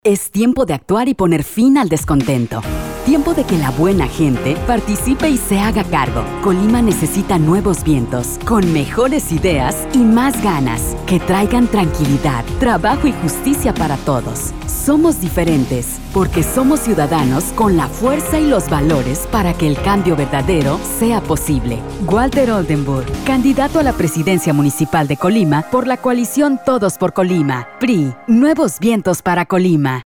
Es tiempo de actuar y poner fin al descontento. Tiempo de que la buena gente participe y se haga cargo. Colima necesita nuevos vientos, con mejores ideas y más ganas, que traigan tranquilidad, trabajo y justicia para todos. Somos diferentes, porque somos ciudadanos con la fuerza y los valores para que el cambio verdadero sea posible. Walter Oldenburg, candidato a la presidencia municipal de Colima por la coalición Todos por Colima. PRI, nuevos vientos para Colima.